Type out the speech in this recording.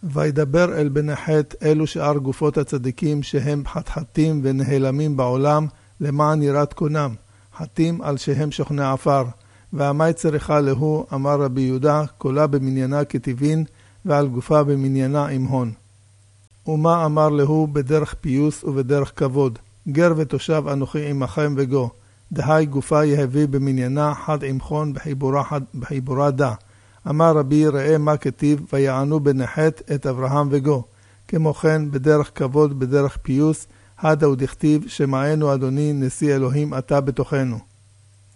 וידבר אל בני חת אלו שאר גופות הצדיקים שהם חתחתים ונהלמים בעולם למען יראת קונם, חתים על שהם שוכני עפר. והמי צריכה להו, אמר רבי יהודה, קולה במניינה כטבעין ועל גופה במניינה עם הון. ומה אמר להו בדרך פיוס ובדרך כבוד, גר ותושב אנוכי עמכם וגו, דהי גופה יהבי במניינה חד עם חון בחיבורה דה. אמר רבי ראה מה כתיב ויענו בני חת את אברהם וגו. כמו כן בדרך כבוד בדרך פיוס, הדה ודכתיב שמענו אדוני נשיא אלוהים אתה בתוכנו.